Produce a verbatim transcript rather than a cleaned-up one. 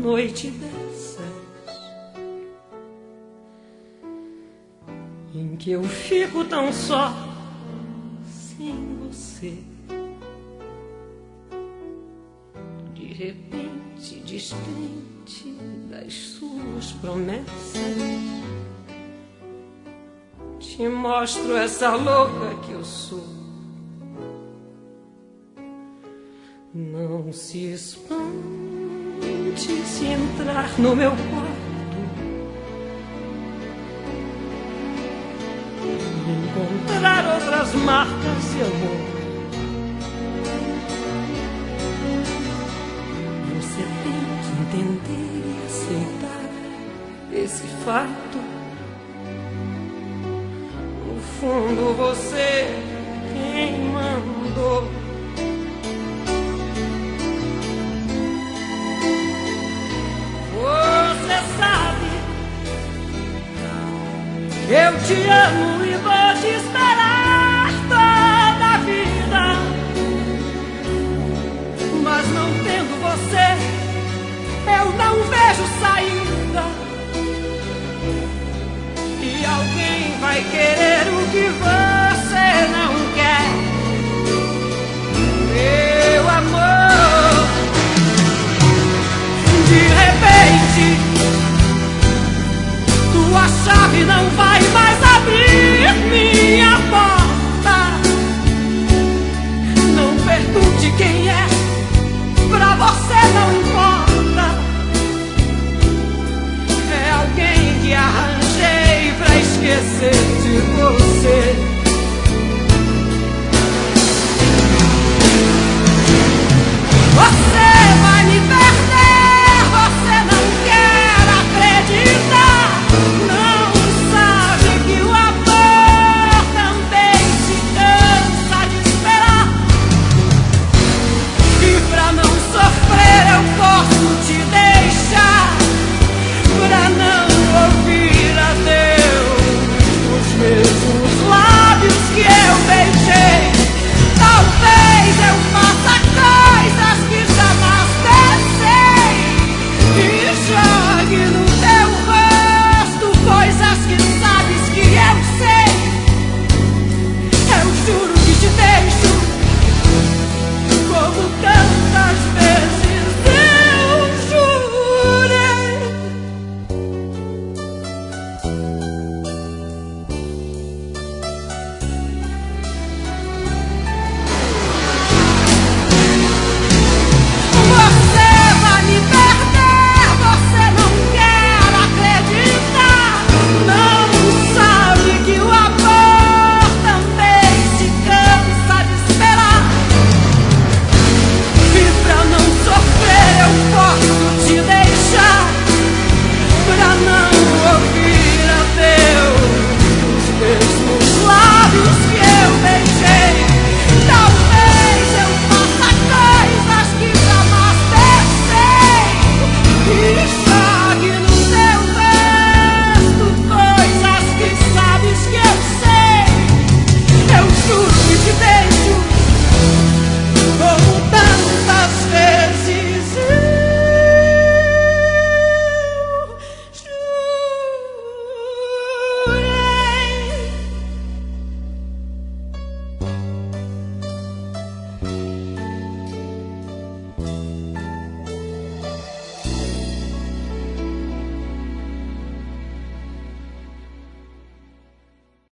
noite dessas em que eu fico tão só sem você. De repente, descrente das suas promessas, te mostro essa louca que eu sou. Não se espante se entrar no meu quarto, encontrar outras marcas de amor. Você tem que entender e aceitar esse fato. No fundo você quem mandou. Você sabe, eu te amo e vou te esperar.